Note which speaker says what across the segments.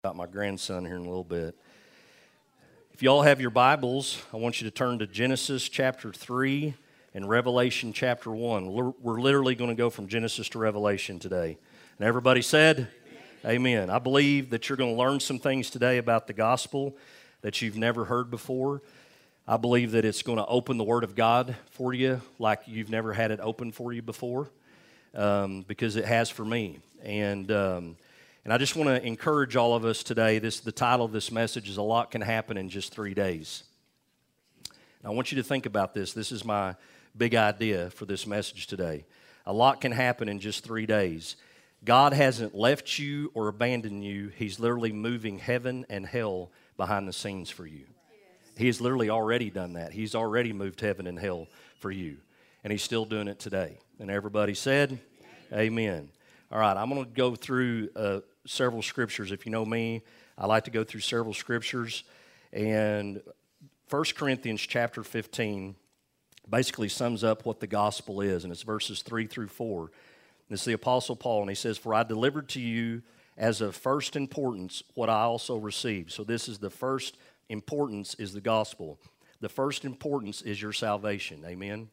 Speaker 1: About my grandson here in a little bit. If you all have your Bibles, I want you to turn to Genesis chapter 3 and Revelation chapter 1. We're literally going to go from Genesis to Revelation today. And everybody said, Amen. I believe that you're going to learn some things today about the gospel that you've never heard before. I believe that it's going to open the Word of God for you like you've never had it open for you before, because it has for me. And I just want to encourage all of us today. The title of this message is A Lot Can Happen in Just 3 Days. And I want you to think about this. This is my big idea for this message today. A lot can happen in just 3 days. God hasn't left you or abandoned you. He's literally moving heaven and hell behind the scenes for you. He has literally already done that. He's already moved heaven and hell for you. And He's still doing it today. And everybody said, Amen. All right, I'm going to go through several scriptures. If you know me, I like to go through several scriptures. And 1 Corinthians chapter 15 basically sums up what the gospel is, and it's verses 3 through 4. And it's the Apostle Paul, and he says, "For I delivered to you as of first importance what I also received." So this is the first importance, is the gospel. The first importance is your salvation. Amen?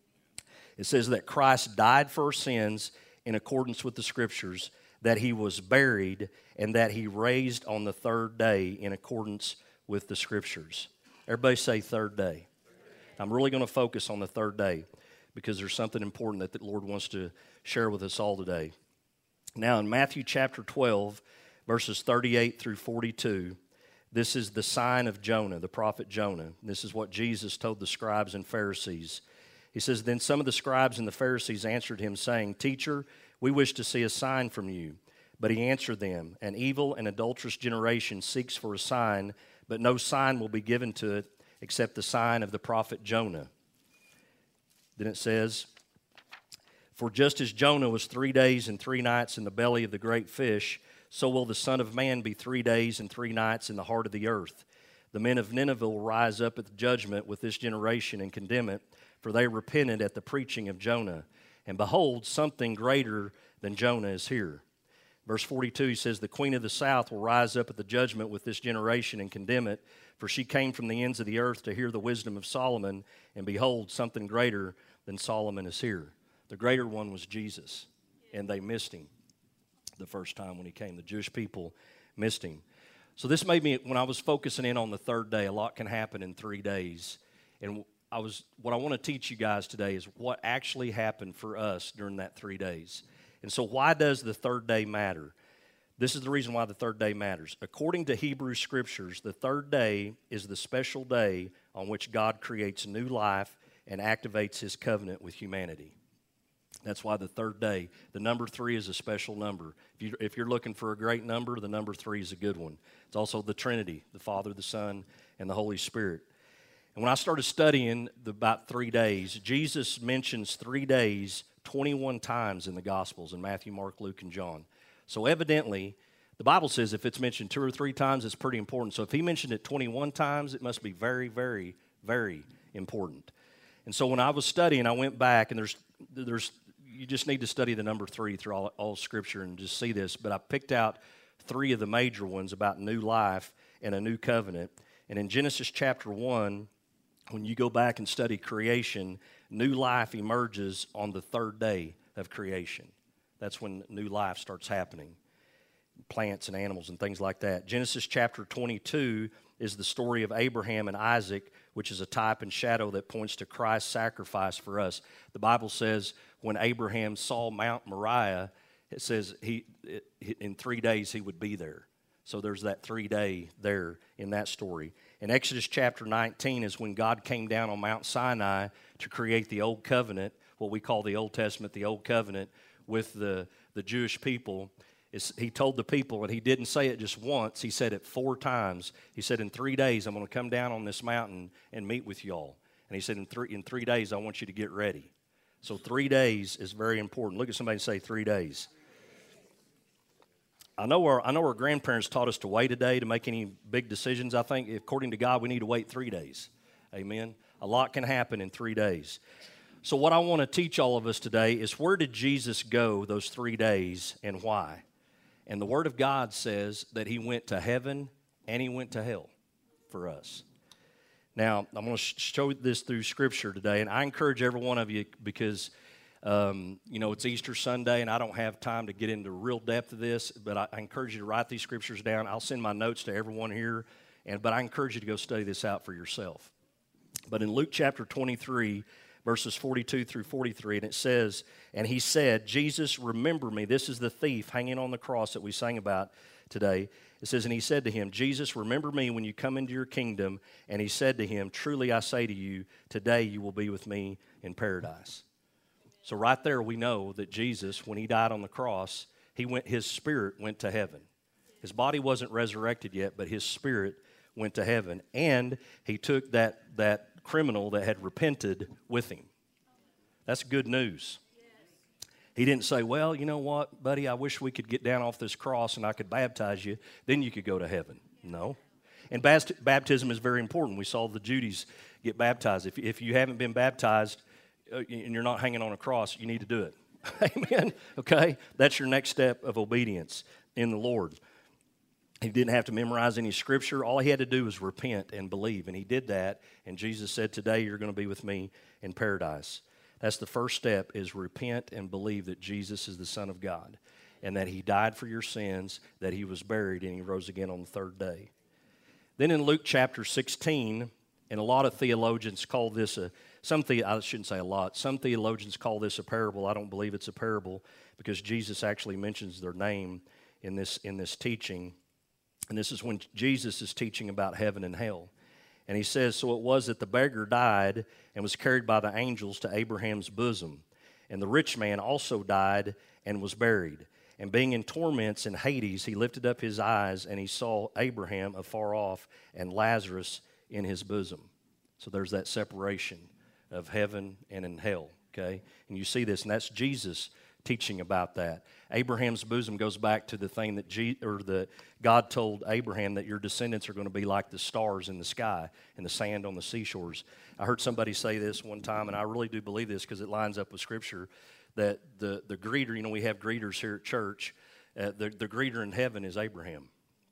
Speaker 1: It says that Christ died for our sins in accordance with the Scriptures, that He was buried, and that He raised on the third day in accordance with the Scriptures. Everybody say third day. I'm really going to focus on the third day because there's something important that the Lord wants to share with us all today. Now in Matthew chapter 12, verses 38 through 42, this is the sign of Jonah, the prophet Jonah. This is what Jesus told the scribes and Pharisees. He says, "Then some of the scribes and the Pharisees answered Him, saying, 'Teacher, we wish to see a sign from you.' But He answered them, 'An evil and adulterous generation seeks for a sign, but no sign will be given to it except the sign of the prophet Jonah.'" Then it says, "For just as Jonah was 3 days and 3 nights in the belly of the great fish, so will the Son of Man be 3 days and 3 nights in the heart of the earth. The men of Nineveh will rise up at the judgment with this generation and condemn it, for they repented at the preaching of Jonah. And behold, something greater than Jonah is here." Verse 42, he says, "The queen of the south will rise up at the judgment with this generation and condemn it, for she came from the ends of the earth to hear the wisdom of Solomon, and behold, something greater than Solomon is here." The greater one was Jesus, and they missed Him the first time when He came. The Jewish people missed Him. So this made me, when I was focusing in on the third day, a lot can happen in 3 days. And what I want to teach you guys today is what actually happened for us during that 3 days. And so why does the third day matter? This is the reason why the third day matters. According to Hebrew Scriptures, the third day is the special day on which God creates new life and activates His covenant with humanity. That's why the third day, the number 3 is a special number. If you're looking for a great number, the number 3 is a good one. It's also the Trinity, the Father, the Son, and the Holy Spirit. And when I started studying about 3 days, Jesus mentions 3 days 21 times in the Gospels, in Matthew, Mark, Luke, and John. So evidently, the Bible says if it's mentioned 2 or 3 times, it's pretty important. So if He mentioned it 21 times, it must be very, very, very important. And so when I was studying, I went back, and you just need to study the number 3 through all Scripture and just see this. But I picked out 3 of the major ones about new life and a new covenant. And in Genesis chapter 1, when you go back and study creation, new life emerges on the third day of creation. That's when new life starts happening, plants and animals and things like that. Genesis chapter 22 is the story of Abraham and Isaac, which is a type and shadow that points to Christ's sacrifice for us. The Bible says when Abraham saw Mount Moriah, it says in 3 days he would be there. So there's that 3 day there in that story. In Exodus chapter 19 is when God came down on Mount Sinai to create the Old Covenant, what we call the Old Testament, the Old Covenant with the Jewish people. He told the people, and He didn't say it just once, He said it 4 times. He said, in 3 days I'm going to come down on this mountain and meet with y'all. And He said, in three days I want you to get ready. So 3 days is very important. Look at somebody and say 3 days. I know our grandparents taught us to wait a day to make any big decisions. I think according to God, we need to wait 3 days. Amen. A lot can happen in 3 days. So what I want to teach all of us today is, where did Jesus go those 3 days and why? And the Word of God says that he went to heaven and he went to hell for us. Now, I'm going to show this through Scripture today, and I encourage every one of you because, it's Easter Sunday, and I don't have time to get into real depth of this, but I encourage you to write these Scriptures down. I'll send my notes to everyone here, but I encourage you to go study this out for yourself. But in Luke chapter 23, verses 42 through 43, and it says, "And he said, Jesus, remember me." This is the thief hanging on the cross that we sang about today. It says, "And he said to him, Jesus, remember me when you come into your kingdom. And he said to him, truly I say to you, today you will be with me in paradise." So right there we know that Jesus, when he died on the cross, his spirit went to heaven. His body wasn't resurrected yet, but his spirit went to heaven. And he took that criminal that had repented with him. That's good news. He didn't say, "Well, you know what, buddy, I wish we could get down off this cross and I could baptize you. Then you could go to heaven." No. And baptism is very important. We saw the Judies get baptized. If you haven't been baptized and you're not hanging on a cross, you need to do it. Amen? Okay? That's your next step of obedience in the Lord. He didn't have to memorize any scripture. All he had to do was repent and believe. And he did that. And Jesus said, "Today you're going to be with me in paradise." That's the first step, is repent and believe that Jesus is the Son of God and that he died for your sins, that he was buried, and he rose again on the third day. Then in Luke chapter 16, and a lot of theologians call this I shouldn't say a lot, some theologians call this a parable. I don't believe it's a parable because Jesus actually mentions their name in this teaching. And this is when Jesus is teaching about heaven and hell. And he says, "So it was that the beggar died and was carried by the angels to Abraham's bosom. And the rich man also died and was buried. And being in torments in Hades, he lifted up his eyes and he saw Abraham afar off and Lazarus in his bosom." So there's that separation of heaven and in hell, okay? And you see this, and that's Jesus teaching about that. Abraham's bosom goes back to the thing that God told Abraham, that your descendants are going to be like the stars in the sky and the sand on the seashores. I heard somebody say this one time, and I really do believe this because it lines up with Scripture, that the greeter, we have greeters here at church, the greeter in heaven is Abraham,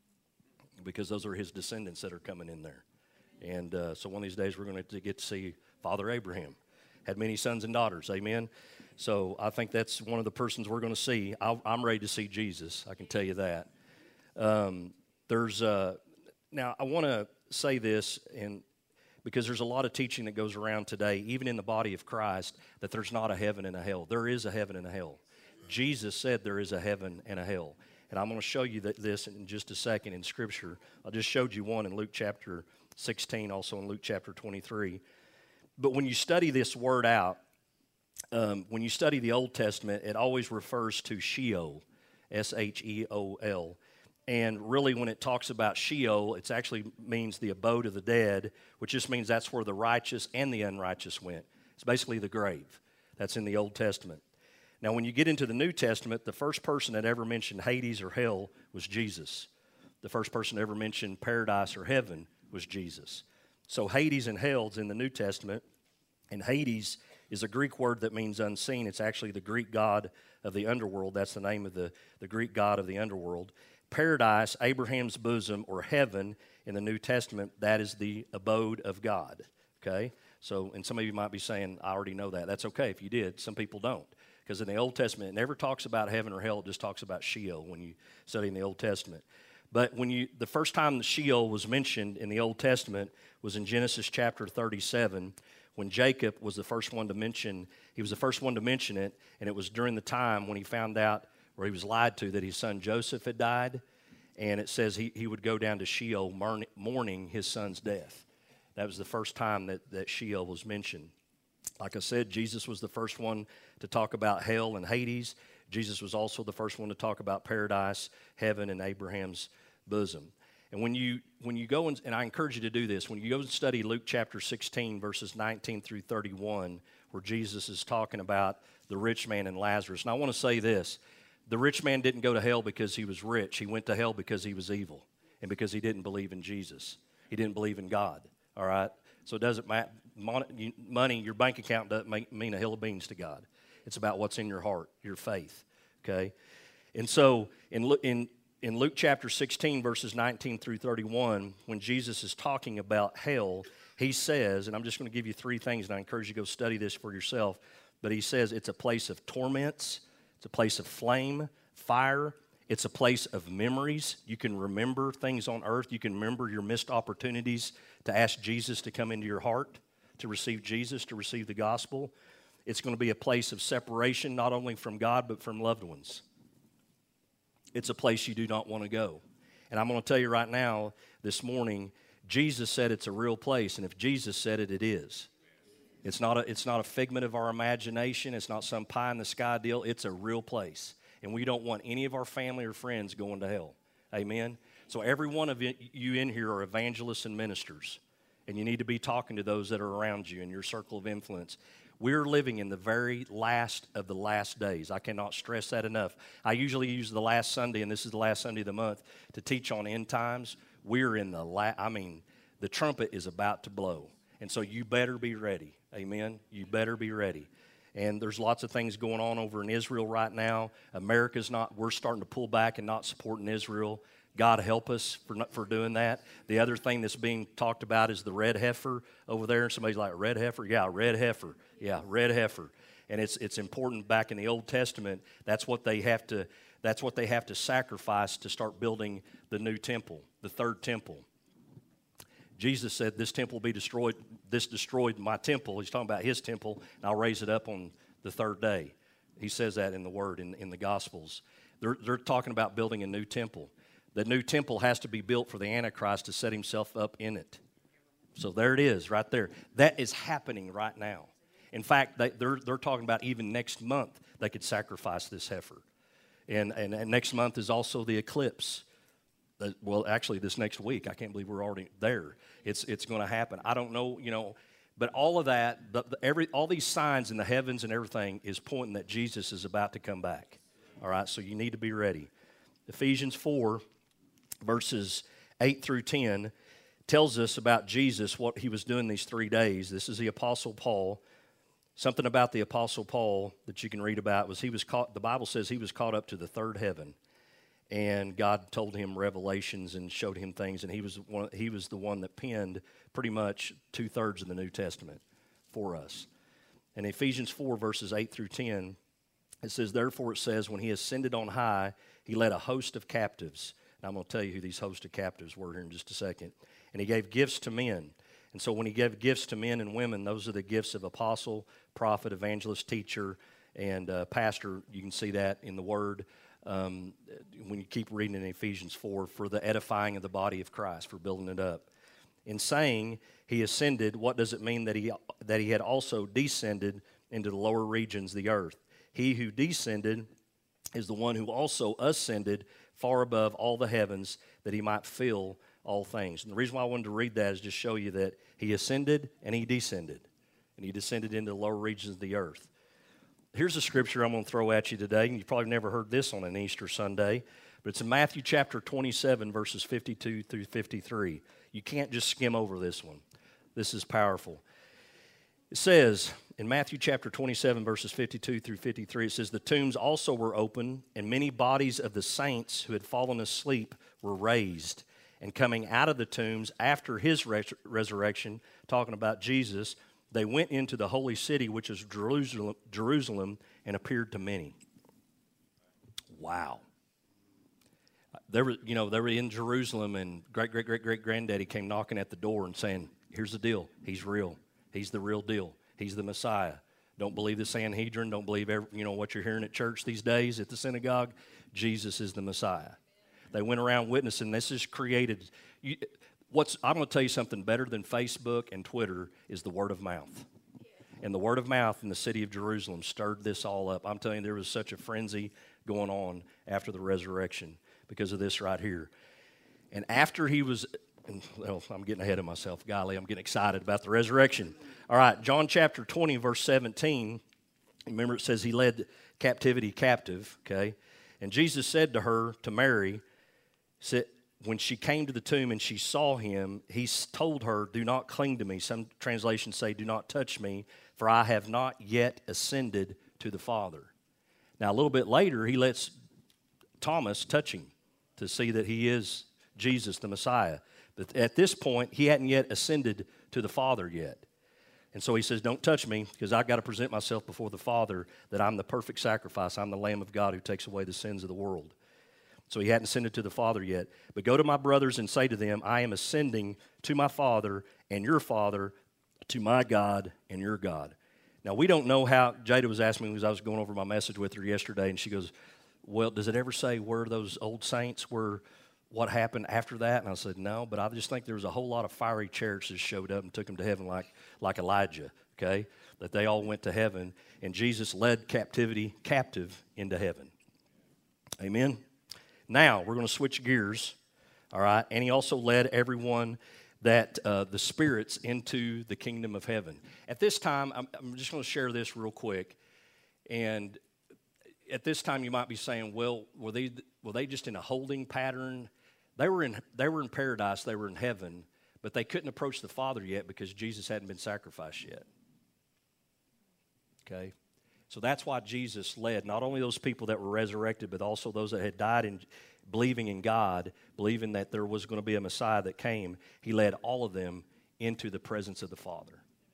Speaker 1: because those are his descendants that are coming in there. And so one of these days we're going to get to see Father Abraham. Had many sons and daughters, amen? So I think that's one of the persons we're going to see. I'm ready to see Jesus, I can tell you that. Now I want to say this, because there's a lot of teaching that goes around today, even in the body of Christ, that there's not a heaven and a hell. There is a heaven and a hell. Jesus said there is a heaven and a hell. And I'm going to show you this in just a second in Scripture. I just showed you one in Luke chapter 16, also in Luke chapter 23. But when you study this word out, when you study the Old Testament, it always refers to Sheol, S-H-E-O-L. And really, when it talks about Sheol, it actually means the abode of the dead, which just means that's where the righteous and the unrighteous went. It's basically the grave. That's in the Old Testament. Now, when you get into the New Testament, the first person that ever mentioned Hades or hell was Jesus. The first person that ever mentioned paradise or heaven was Jesus. So Hades and hell is in the New Testament, and Hades is a Greek word that means unseen. It's actually the Greek god of the underworld. That's the name of the Greek god of the underworld. Paradise, Abraham's bosom, or heaven in the New Testament, that is the abode of God, okay? So, and some of you might be saying, "I already know that." That's okay if you did. Some people don't, because in the Old Testament, it never talks about heaven or hell. It just talks about Sheol when you study in the Old Testament. But the first time the Sheol was mentioned in the Old Testament was in Genesis chapter 37, when Jacob was the first one to mention, he was the first one to mention it, and it was during the time when he found out, or he was lied to, that his son Joseph had died, and it says he would go down to Sheol mourning his son's death. That was the first time that Sheol was mentioned. Like I said, Jesus was the first one to talk about hell and Hades. Jesus was also the first one to talk about paradise, heaven, and Abraham's bosom. And when you go, and I encourage you to do this, when you go and study Luke chapter 16, verses 19 through 31, where Jesus is talking about the rich man and Lazarus. And I want to say this, the rich man didn't go to hell because he was rich. He went to hell because he was evil and because he didn't believe in Jesus. He didn't believe in God, all right? So it doesn't matter, money, your bank account doesn't mean a hill of beans to God. It's about what's in your heart, your faith, okay? And so in in Luke chapter 16, verses 19 through 31, when Jesus is talking about hell, he says, and I'm just going to give you three things, and I encourage you to go study this for yourself, but he says it's a place of torments, it's a place of flame, fire, it's a place of memories. You can remember things on earth. You can remember your missed opportunities to ask Jesus to come into your heart, to receive Jesus, to receive the gospel. It's going to be a place of separation, not only from God, but from loved ones. It's a place you do not want to go. And I'm going to tell you right now, this morning, Jesus said it's a real place, and if Jesus said it, it is. It's not a figment of our imagination. It's not some pie-in-the-sky deal. It's a real place. And we don't want any of our family or friends going to hell. Amen? So every one of you in here are evangelists and ministers, and you need to be talking to those that are around you in your circle of influence. We're living in the very last of the last days. I cannot stress that enough. I usually use the last Sunday, and this is the last Sunday of the month, to teach on end times. We're in the trumpet is about to blow. And so you better be ready. Amen? You better be ready. And there's lots of things going on over in Israel right now. We're starting to pull back and not supporting Israel. God help us for doing that. The other thing that's being talked about is the red heifer over there. And somebody's like, red heifer? Yeah, red heifer. Yeah, red heifer. And it's important. Back in the Old Testament, that's what they have to sacrifice to start building the new temple, the third temple. Jesus said, this temple will be destroyed. This destroyed my temple. He's talking about his temple, and I'll raise it up on the third day. He says that in the Word, in the Gospels. They're talking about building a new temple. The new temple has to be built for the Antichrist to set himself up in it. So there it is, right there. That is happening right now. In fact, they're talking about even next month they could sacrifice this heifer. And next month is also the eclipse. Well, actually, this next week. I can't believe we're already there. It's going to happen. I don't know, but all of that, all these signs in the heavens and everything is pointing that Jesus is about to come back. All right, so you need to be ready. Ephesians 4, verses 8 through 10, tells us about Jesus, what he was doing these 3 days. This is the Apostle Paul. Something about the Apostle Paul that you can read about was the Bible says he was caught up to the third heaven. And God told him revelations and showed him things, and he was the one that penned pretty much 2/3 of the New Testament for us. In Ephesians 4, verses 8 through 10, it says, therefore it says, when he ascended on high, he led a host of captives. And I'm going to tell you who these host of captives were here in just a second. And he gave gifts to men. And so when he gave gifts to men and women, those are the gifts of apostle, prophet, evangelist, teacher, and pastor. You can see that in the Word. When you keep reading in Ephesians 4, for the edifying of the body of Christ, for building it up. In saying he ascended, what does it mean that he had also descended into the lower regions of the earth? He who descended is the one who also ascended far above all the heavens, that he might fill all things. And the reason why I wanted to read that is just show you that he ascended and he descended. And he descended into the lower regions of the earth. Here's a scripture I'm going to throw at you today, and you've probably never heard this on an Easter Sunday, but it's in Matthew chapter 27, verses 52 through 53. You can't just skim over this one. This is powerful. It says, in Matthew chapter 27, verses 52 through 53, it says, the tombs also were open, and many bodies of the saints who had fallen asleep were raised. And coming out of the tombs after his resurrection, talking about Jesus, they went into the holy city, which is Jerusalem, and appeared to many. Wow. They were in Jerusalem, and great-great-great-great-granddaddy came knocking at the door and saying, here's the deal. He's real. He's the real deal. He's the Messiah. Don't believe the Sanhedrin. Don't believe what you're hearing at church these days at the synagogue. Jesus is the Messiah. They went around witnessing. This is created. I'm going to tell you something better than Facebook and Twitter is the word of mouth. And the word of mouth in the city of Jerusalem stirred this all up. I'm telling you, there was such a frenzy going on after the resurrection because of this right here. And after he was, I'm getting ahead of myself. Golly, I'm getting excited about the resurrection. All right, John chapter 20, verse 17. Remember it says he led captivity captive, okay? And Jesus said to her, to Mary, when she came to the tomb and she saw him, he told her, do not cling to me. Some translations say, do not touch me, for I have not yet ascended to the Father. Now, a little bit later, he lets Thomas touch him. to see that he is Jesus, the Messiah. But at this point, he hadn't yet ascended to the Father yet. And so he says, don't touch me, because I've got to present myself before the Father that I'm the perfect sacrifice. I'm the Lamb of God who takes away the sins of the world. So he hadn't ascended to the Father yet. But go to my brothers and say to them, I am ascending to my Father and your Father, to my God and your God. Now, we don't know how, Jada was asking me as I was going over my message with her yesterday, and she goes, well, does it ever say where those old saints were, what happened after that? And I said, no, but I just think there was a whole lot of fiery chariots that showed up and took them to heaven like Elijah, okay? That they all went to heaven, and Jesus led captive into heaven. Amen? Now, we're going to switch gears, all right? And he also led everyone that the spirits into the kingdom of heaven. At this time, I'm just going to share this real quick, and at this time, you might be saying, well, were they just in a holding pattern? They were in paradise, they were in heaven, but they couldn't approach the Father yet because Jesus hadn't been sacrificed yet. Okay? So that's why Jesus led not only those people that were resurrected, but also those that had died in believing in God, believing that there was going to be a Messiah that came. He led all of them into the presence of the Father.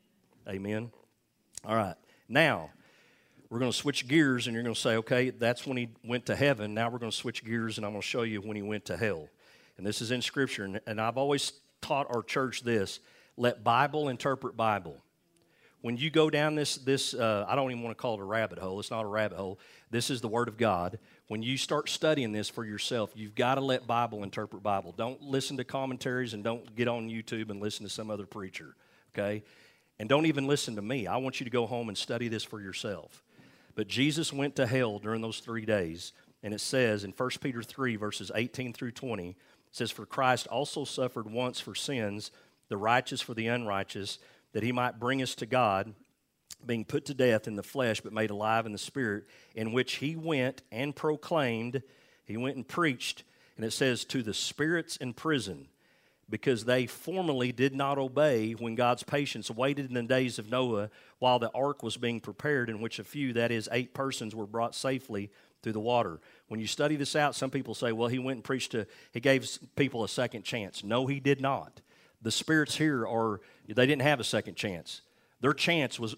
Speaker 1: Amen? All right. Now, we're going to switch gears, and you're going to say, okay, that's when he went to heaven. Now we're going to switch gears, and I'm going to show you when he went to hell. And this is in Scripture, and I've always taught our church this: let Bible interpret Bible. When you go down this I don't even want to call it a rabbit hole. It's not a rabbit hole. This is the Word of God. When you start studying this for yourself, you've got to let Bible interpret Bible. Don't listen to commentaries, and don't get on YouTube and listen to some other preacher, okay? And don't even listen to me. I want you to go home and study this for yourself. But Jesus went to hell during those 3 days, and it says in 1 Peter 3, verses 18 through 20, it says, for Christ also suffered once for sins, the righteous for the unrighteous, that he might bring us to God, being put to death in the flesh, but made alive in the Spirit, in which he went and proclaimed, he went and preached, and it says, to the spirits in prison, because they formerly did not obey when God's patience waited in the days of Noah while the ark was being prepared, in which a few, that is 8 persons, were brought safely through the water. When you study this out, some people say, well, he went and preached he gave people a second chance. No, he did not. The spirits here they didn't have a second chance. Their chance was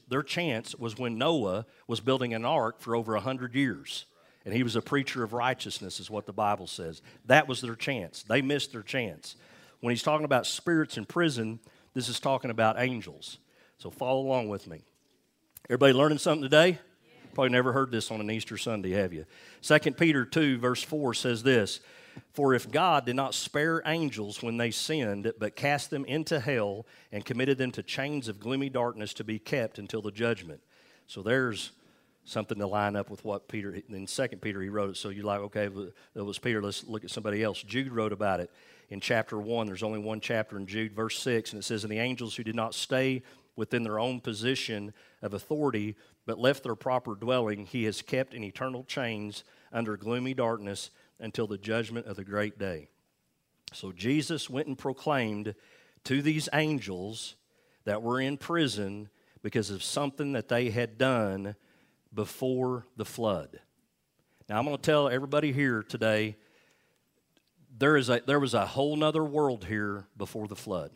Speaker 1: when Noah was building an ark for over 100 years. And he was a preacher of righteousness, is what the Bible says. That was their chance. They missed their chance. When he's talking about spirits in prison, this is talking about angels. So follow along with me. Everybody learning something today? Yeah. Probably never heard this on an Easter Sunday, have you? 2 Peter 2, verse 4 says this, for if God did not spare angels when they sinned, but cast them into hell and committed them to chains of gloomy darkness to be kept until the judgment. So there's something to line up with what Peter, in 2 Peter he wrote it. So you're like, okay, that was Peter, let's look at somebody else. Jude wrote about it. In chapter 1, there's only one chapter in Jude, verse 6, and it says, and the angels who did not stay within their own position of authority, but left their proper dwelling, he has kept in eternal chains under gloomy darkness until the judgment of the great day. So Jesus went and proclaimed to these angels that were in prison because of something that they had done before the flood. Now, I'm going to tell everybody here today, there was a whole nother world here before the flood.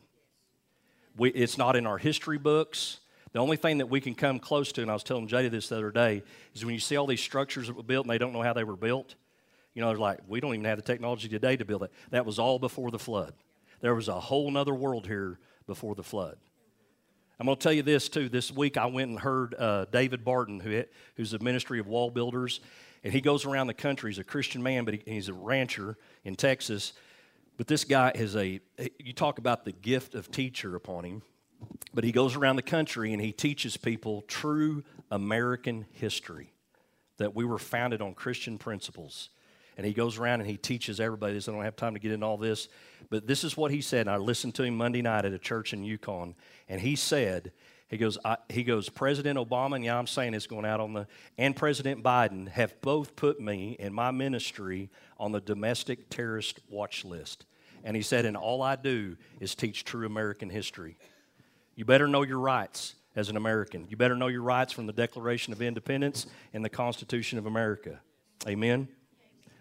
Speaker 1: It's not in our history books. The only thing that we can come close to, and I was telling Jada this the other day, is when you see all these structures that were built and they don't know how they were built. You know, they're like, we don't even have the technology today to build it. That was all before the flood. There was a whole nother world here before the flood. I'm going to tell you this, too. This week I went and heard David Barton, who's the ministry of wall builders, and he goes around the country. He's a Christian man, but he's a rancher in Texas. But this guy is you talk about the gift of teacher upon him, but he goes around the country and he teaches people true American history, that we were founded on Christian principles. And he goes around and he teaches everybody this. I don't have time to get into all this, but this is what he said. And I listened to him Monday night at a church in Yukon, and he said, he goes, President Obama, and yeah, I'm saying it's going out and President Biden have both put me and my ministry on the domestic terrorist watch list. And he said, and all I do is teach true American history. You better know your rights as an American. You better know your rights from the Declaration of Independence and the Constitution of America. Amen?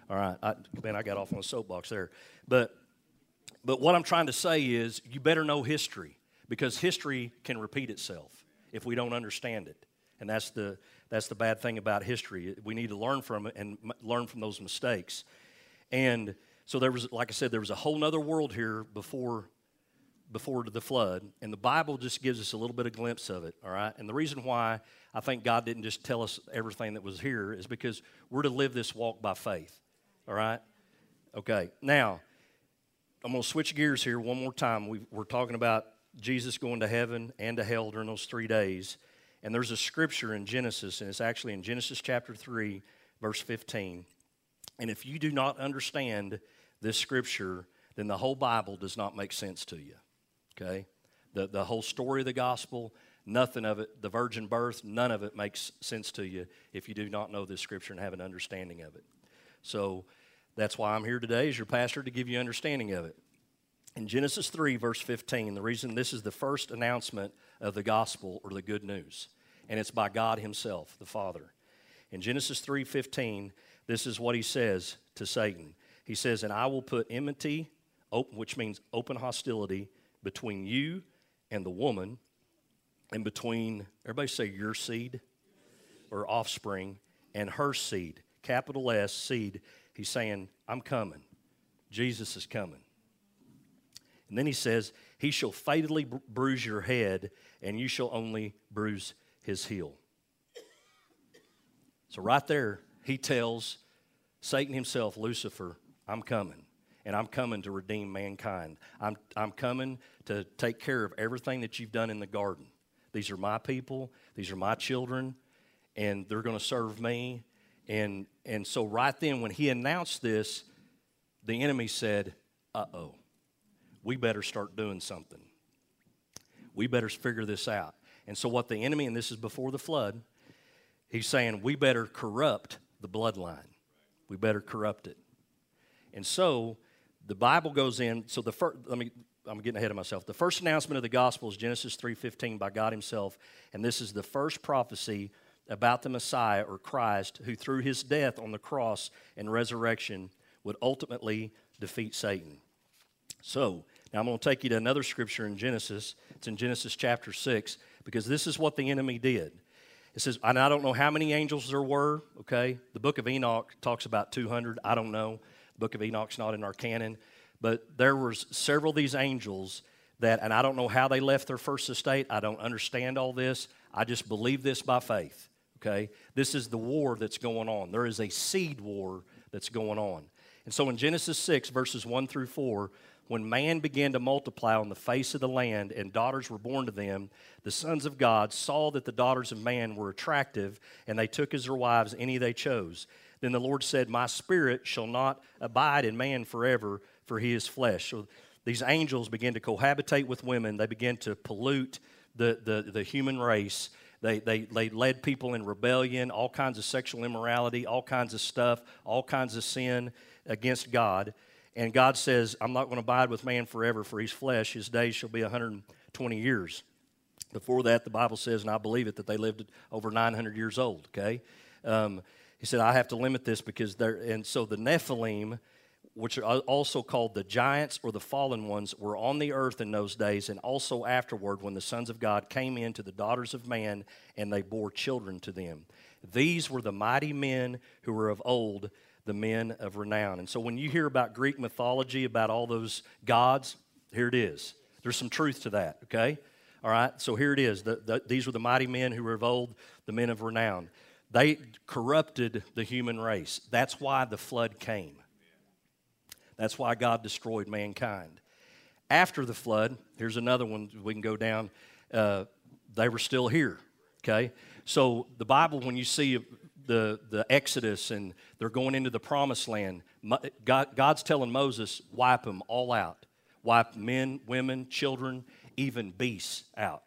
Speaker 1: All right. I got off on a soapbox there. But what I'm trying to say is you better know history, because history can repeat itself if we don't understand it. And that's the bad thing about history. We need to learn from it and learn from those mistakes. And so there was, like I said, there was a whole other world here before the flood, and the Bible just gives us a little bit of glimpse of it, all right? And the reason why I think God didn't just tell us everything that was here is because we're to live this walk by faith, all right? Okay, now, I'm going to switch gears here one more time. We're talking about Jesus going to heaven and to hell during those 3 days, and there's a scripture in Genesis, and it's actually in Genesis chapter 3, verse 15, and if you do not understand this scripture, then the whole Bible does not make sense to you. Okay, the whole story of the gospel, nothing of it, the virgin birth, none of it makes sense to you if you do not know this scripture and have an understanding of it. So that's why I'm here today as your pastor, to give you understanding of it. In Genesis 3, verse 15, the reason this is the first announcement of the gospel or the good news, and it's by God himself, the Father. In Genesis 3:15, this is what he says to Satan. He says, "And I will put enmity," which means open hostility, "between you and the woman, and between," everybody say your seed, or offspring, "and her seed," capital S, seed. He's saying, I'm coming. Jesus is coming. And then he says, "He shall fatally bruise your head, and you shall only bruise his heel." So right there, he tells Satan himself, Lucifer, I'm coming. And I'm coming to redeem mankind. I'm coming to take care of everything that you've done in the garden. These are my people. These are my children. And they're going to serve me. And so right then when he announced this, the enemy said, uh-oh, we better start doing something. We better figure this out. And so what the enemy, and this is before the flood, he's saying we better corrupt the bloodline. We better corrupt it. And so the Bible goes in, so I'm getting ahead of myself. The first announcement of the gospel is Genesis 3:15 by God himself, and this is the first prophecy about the Messiah or Christ, who through his death on the cross and resurrection would ultimately defeat Satan. So, now I'm going to take you to another scripture in Genesis. It's in Genesis chapter 6, because this is what the enemy did. It says, and I don't know how many angels there were, okay? The book of Enoch talks about 200. I don't know. Book of Enoch's not in our canon, but there was several of these angels that, and I don't know how they left their first estate. I don't understand all this. I just believe this by faith, okay? This is the war that's going on. There is a seed war that's going on. And so in Genesis 6, verses 1 through 4, when man began to multiply on the face of the land and daughters were born to them, the sons of God saw that the daughters of man were attractive, and they took as their wives any they chose. Then the Lord said, "My spirit shall not abide in man forever, for he is flesh." So these angels began to cohabitate with women. They began to pollute the human race. They led people in rebellion, all kinds of sexual immorality, all kinds of stuff, all kinds of sin against God. And God says, I'm not going to abide with man forever, for he's flesh. His days shall be 120 years. Before that, the Bible says, and I believe it, that they lived over 900 years old, okay? He said, I have to limit this because and so the Nephilim, which are also called the giants or the fallen ones, were on the earth in those days, and also afterward when the sons of God came in to the daughters of man, and they bore children to them. These were the mighty men who were of old, the men of renown. And so when you hear about Greek mythology, about all those gods, here it is. There's some truth to that, okay? All right, so here it is. These were the mighty men who were of old, the men of renown. They corrupted the human race. That's why the flood came. That's why God destroyed mankind. After the flood, here's another one we can go down. They were still here, okay? So the Bible, when you see the Exodus and they're going into the promised land, God's telling Moses, wipe them all out. Wipe men, women, children, even beasts out.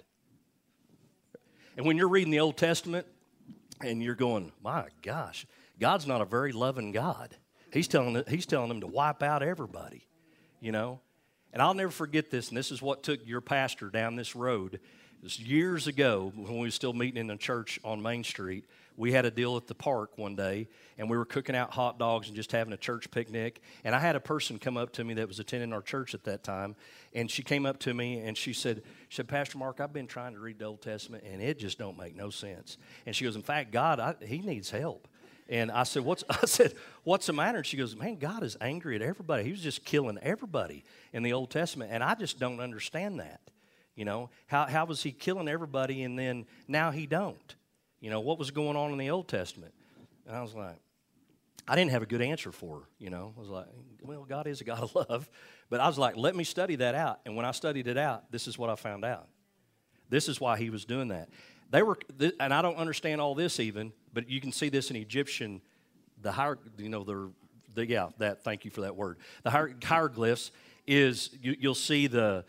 Speaker 1: And when you're reading the Old Testament and you're going, my gosh, God's not a very loving God. He's telling them to wipe out everybody, you know. And I'll never forget this, and this is what took your pastor down this road This years ago, when we were still meeting in the church on Main Street, we had a deal at the park one day, and we were cooking out hot dogs and just having a church picnic. And I had a person come up to me that was attending our church at that time, and she came up to me and she said, Pastor Mark, I've been trying to read the Old Testament, and it just don't make no sense. And she goes, in fact, God, he needs help. And I said, what's the matter? And she goes, man, God is angry at everybody. He was just killing everybody in the Old Testament, and I just don't understand that. You know, how was he killing everybody and then now he don't? You know, what was going on in the Old Testament? And I was like, I didn't have a good answer for her, you know. I was like, well, God is a God of love. But I was like, let me study that out. And when I studied it out, this is what I found out. This is why he was doing that. And I don't understand all this even, but you can see this in Egyptian, thank you for that word. The hieroglyphs is, you'll see the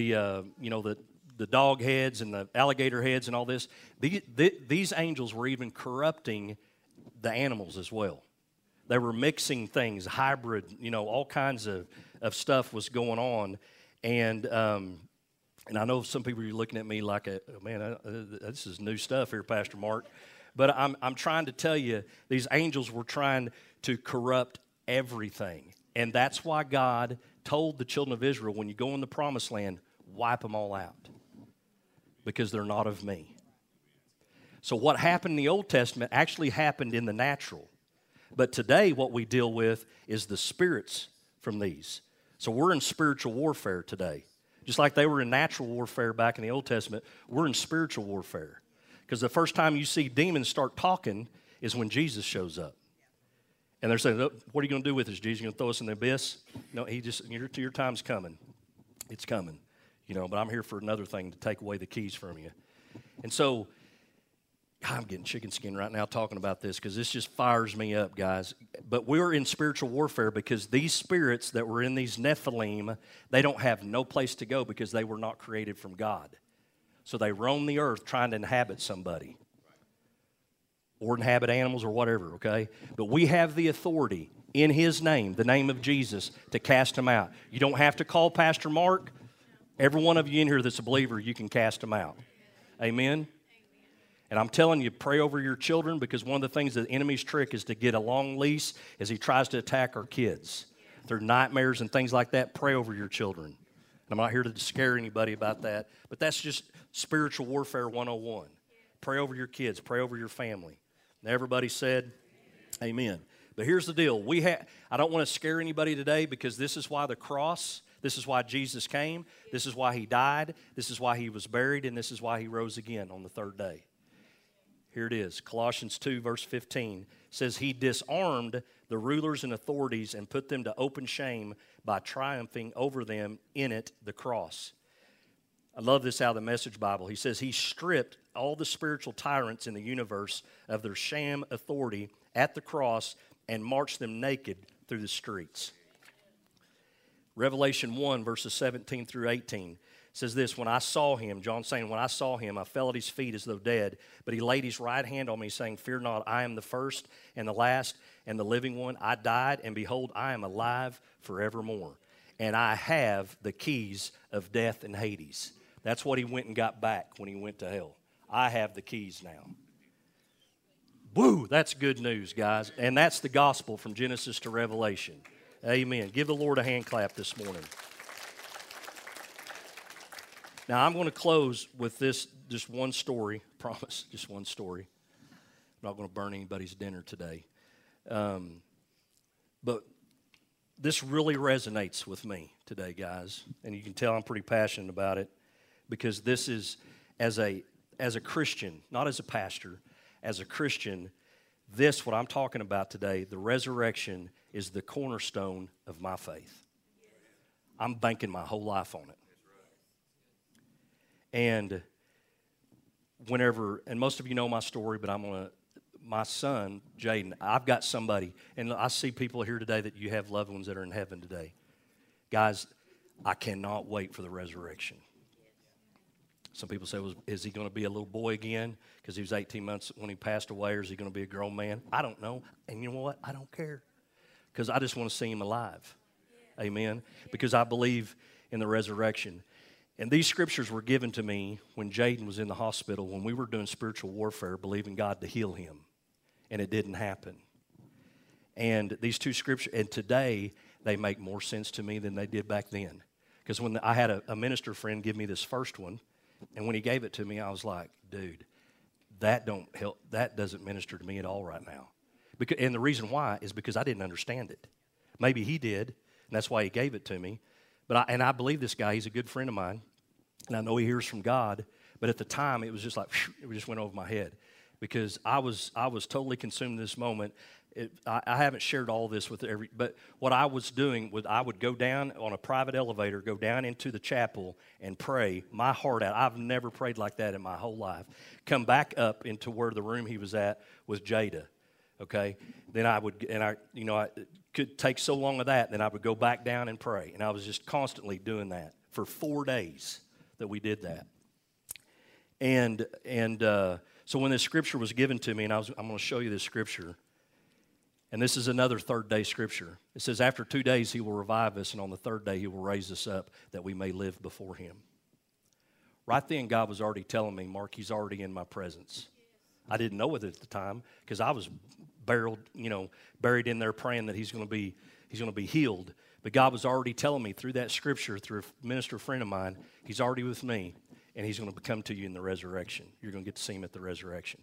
Speaker 1: dog heads and the alligator heads and all this. These angels were even corrupting the animals as well. They were mixing things, hybrid, all kinds of stuff was going on. And I know some people are looking at me like, man, this is new stuff here, Pastor Mark. But I'm trying to tell you, these angels were trying to corrupt everything. And that's why God told the children of Israel, when you go in the promised land, wipe them all out, because they're not of me. So what happened in the Old Testament actually happened in the natural. But today what we deal with is the spirits from these. So we're in spiritual warfare today. Just like they were in natural warfare back in the Old Testament, we're in spiritual warfare. Because the first time you see demons start talking is when Jesus shows up. And they're saying, what are you going to do with us, Jesus? You going to throw us in the abyss? No, your time's coming. It's coming. But I'm here for another thing, to take away the keys from you. And so, I'm getting chicken skin right now talking about this, because this just fires me up, guys. But we're in spiritual warfare because these spirits that were in these Nephilim, they don't have no place to go because they were not created from God. So they roam the earth trying to inhabit somebody. Or inhabit animals or whatever, okay? But we have the authority in His name, the name of Jesus, to cast them out. You don't have to call Pastor Mark. Every one of you in here that's a believer, you can cast them out. Amen? And I'm telling you, pray over your children, because one of the things the enemy's trick is to get a long leash as he tries to attack our kids. Through nightmares and things like that, pray over your children. I'm not here to scare anybody about that, but that's just spiritual warfare 101. Pray over your kids. Pray over your family. And everybody said, amen. But here's the deal. I don't want to scare anybody today, because this is why the cross, this is why Jesus came, this is why He died, this is why He was buried, and this is why He rose again on the third day. Here it is. Colossians 2, verse 15 says, He disarmed the rulers and authorities and put them to open shame by triumphing over them in it, the cross. I love this out of the Message Bible. He says, He stripped all the spiritual tyrants in the universe of their sham authority at the cross and marched them naked through the streets. Revelation 1, verses 17 through 18 says this, when I saw Him, John's saying, when I saw Him, I fell at His feet as though dead, but He laid His right hand on me, saying, fear not, I am the first and the last and the living one. I died, and behold, I am alive forevermore, and I have the keys of death and Hades. That's what He went and got back when He went to hell. I have the keys now. Woo, that's good news, guys. And that's the gospel from Genesis to Revelation. Amen. Give the Lord a hand clap this morning. Now, I'm going to close with this, just one story. Promise, just one story. I'm not going to burn anybody's dinner today. But this really resonates with me today, guys. And you can tell I'm pretty passionate about it, because this is, as a Christian, not as a pastor, as a Christian, this, what I'm talking about today, the resurrection, is the cornerstone of my faith. I'm banking my whole life on it. And and most of you know my story, but my son, Jaden, I've got somebody, and I see people here today that you have loved ones that are in heaven today. Guys, I cannot wait for the resurrection. Some people say, well, is he going to be a little boy again because he was 18 months when he passed away, or is he going to be a grown man? I don't know. And you know what? I don't care, because I just want to see him alive. Amen? Because I believe in the resurrection. And these scriptures were given to me when Jaden was in the hospital, when we were doing spiritual warfare, believing God to heal him. And it didn't happen. And these two scriptures, and today, they make more sense to me than they did back then. Because when I had a minister friend give me this first one, and when he gave it to me, I was like, dude, that doesn't minister to me at all right now. And the reason why is because I didn't understand it. Maybe he did, and that's why he gave it to me. But I believe this guy. He's a good friend of mine, and I know he hears from God. But at the time, it was just like, it just went over my head. Because I was totally consumed in this moment. I haven't shared all this with but what I was doing was I would go down on a private elevator, go down into the chapel and pray my heart out. I've never prayed like that in my whole life. Come back up into where the room he was at was Jada, okay? Then I could take so long of that, then I would go back down and pray. And I was just constantly doing that for 4 days that we did that. So when this scripture was given to me, and I'm going to show you this scripture. And this is another third-day scripture. It says, after 2 days he will revive us, and on the third day he will raise us up that we may live before him. Right then, God was already telling me, Mark, he's already in my presence. I didn't know it at the time because I was buried in there praying that he's going to be healed. But God was already telling me through that scripture, through a minister friend of mine, he's already with me, and he's going to come to you in the resurrection. You're going to get to see him at the resurrection.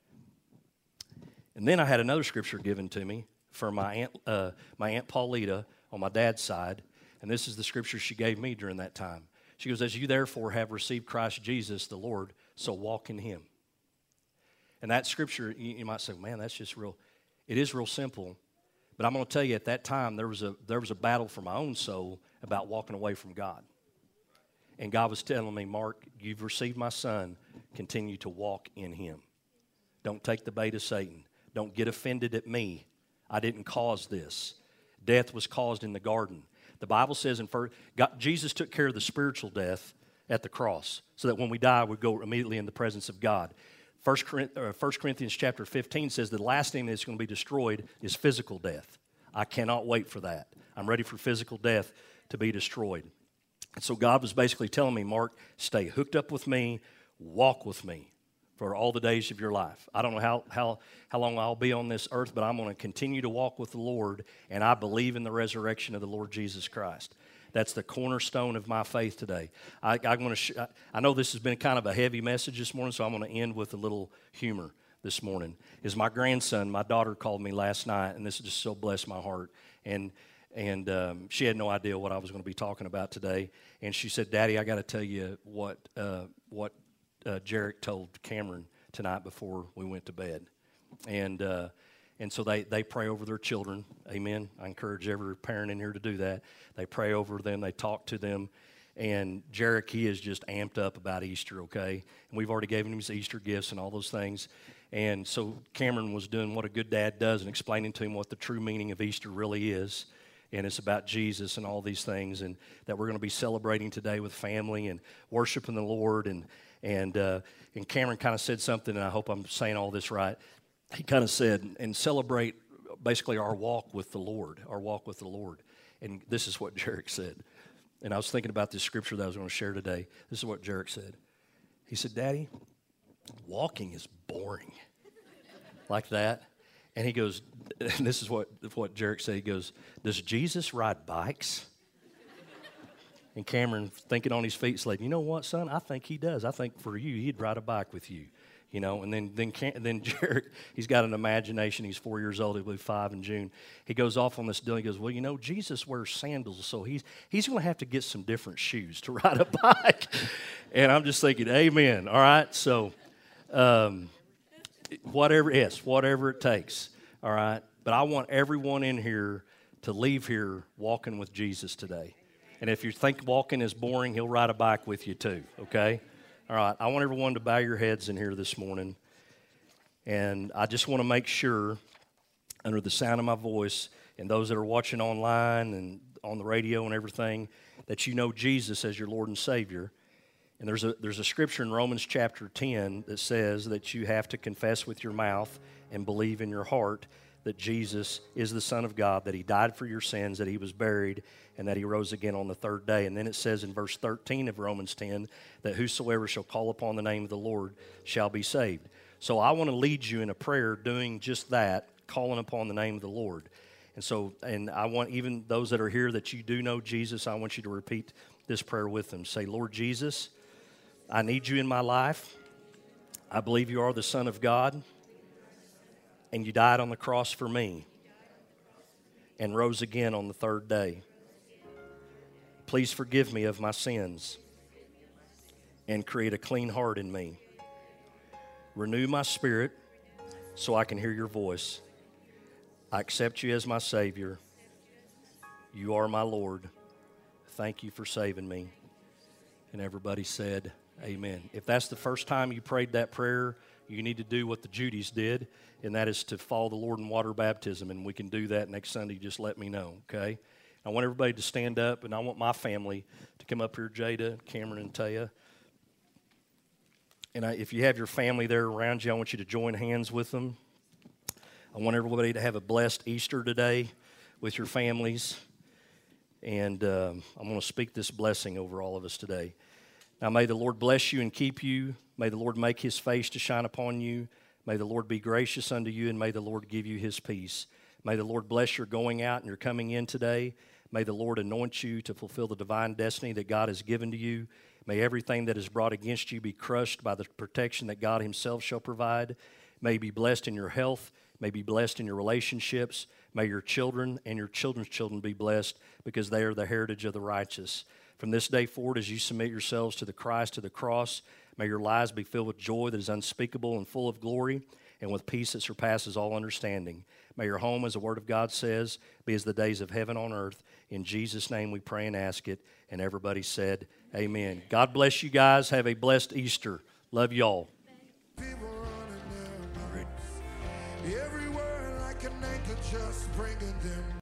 Speaker 1: And then I had another scripture given to me for my Aunt Paulita on my dad's side, and this is the scripture she gave me during that time. She goes, as you therefore have received Christ Jesus the Lord, so walk in him. And that scripture, you might say, man, that's just real. It is real simple, but I'm going to tell you at that time there was a battle for my own soul about walking away from God. And God was telling me, Mark, you've received my son, continue to walk in him. Don't take the bait of Satan. Don't get offended at me. I didn't cause this. Death was caused in the garden. The Bible says Jesus took care of the spiritual death at the cross so that when we die, we go immediately in the presence of God. 1 Corinthians chapter 15 says the last thing that's going to be destroyed is physical death. I cannot wait for that. I'm ready for physical death to be destroyed. And so God was basically telling me, Mark, stay hooked up with me, walk with me for all the days of your life. I don't know how long I'll be on this earth, but I'm going to continue to walk with the Lord, and I believe in the resurrection of the Lord Jesus Christ. That's the cornerstone of my faith today. I know this has been kind of a heavy message this morning, so I'm going to end with a little humor this morning. Is my grandson, my daughter called me last night, and this just so blessed my heart. And she had no idea what I was going to be talking about today. And she said, Daddy, I got to tell you what Jarek told Cameron tonight before we went to bed. And so they pray over their children. Amen. I encourage every parent in here to do that. They pray over them. They talk to them. And Jarek, he is just amped up about Easter, okay? And we've already given him his Easter gifts and all those things. And so Cameron was doing what a good dad does and explaining to him what the true meaning of Easter really is. And it's about Jesus and all these things, and that we're going to be celebrating today with family and worshiping the Lord. And Cameron kind of said something, and I hope I'm saying all this right. He kind of said, and celebrate basically our walk with the Lord, And this is what Jarek said. And I was thinking about this scripture that I was going to share today. This is what Jarek said. He said, Daddy, walking is boring. Like that. And he goes, and this is what Jarek said. He goes, does Jesus ride bikes? And Cameron, thinking on his feet, said, you know what, son? I think he does. I think for you, he'd ride a bike with you. You know, and then Jarek, he's got an imagination. He's 4 years old. He'll be 5 in June. He goes off on this deal. He goes, well, you know, Jesus wears sandals, so he's going to have to get some different shoes to ride a bike. And I'm just thinking, amen. All right, so whatever it takes. All right, but I want everyone in here to leave here walking with Jesus today. And if you think walking is boring, he'll ride a bike with you too, okay? All right, I want everyone to bow your heads in here this morning. And I just want to make sure, under the sound of my voice, and those that are watching online and on the radio and everything, that you know Jesus as your Lord and Savior. And there's a scripture in Romans chapter 10 that says that you have to confess with your mouth and believe in your heart that Jesus is the Son of God, that he died for your sins, that he was buried, and that he rose again on the third day. And then it says in verse 13 of Romans 10 that whosoever shall call upon the name of the Lord shall be saved. So I want to lead you in a prayer doing just that, calling upon the name of the Lord. And I want even those that are here that you do know Jesus, I want you to repeat this prayer with them. Say, Lord Jesus, I need you in my life. I believe you are the Son of God, and you died on the cross for me and rose again on the third day. Please forgive me of my sins and create a clean heart in me. Renew my spirit so I can hear your voice. I accept you as my Savior. You are my Lord. Thank you for saving me. And everybody said, amen. If that's the first time you prayed that prayer, you need to do what the Judys did, and that is to follow the Lord in water baptism, and we can do that next Sunday. Just let me know, okay? I want everybody to stand up, and I want my family to come up here, Jada, Cameron, and Taya. And if you have your family there around you, I want you to join hands with them. I want everybody to have a blessed Easter today with your families. And I'm going to speak this blessing over all of us today. Now, may the Lord bless you and keep you. May the Lord make his face to shine upon you. May the Lord be gracious unto you, and may the Lord give you his peace. May the Lord bless your going out and your coming in today. May the Lord anoint you to fulfill the divine destiny that God has given to you. May everything that is brought against you be crushed by the protection that God himself shall provide. May you be blessed in your health. May be blessed in your relationships. May your children and your children's children be blessed because they are the heritage of the righteous. From this day forward, as you submit yourselves to the Christ, to the cross, may your lives be filled with joy that is unspeakable and full of glory and with peace that surpasses all understanding. May your home, as the Word of God says, be as the days of heaven on earth. In Jesus' name we pray and ask it. And everybody said, amen. God bless you guys. Have a blessed Easter. Love y'all.
Speaker 2: Everywhere like an anchor just bringing them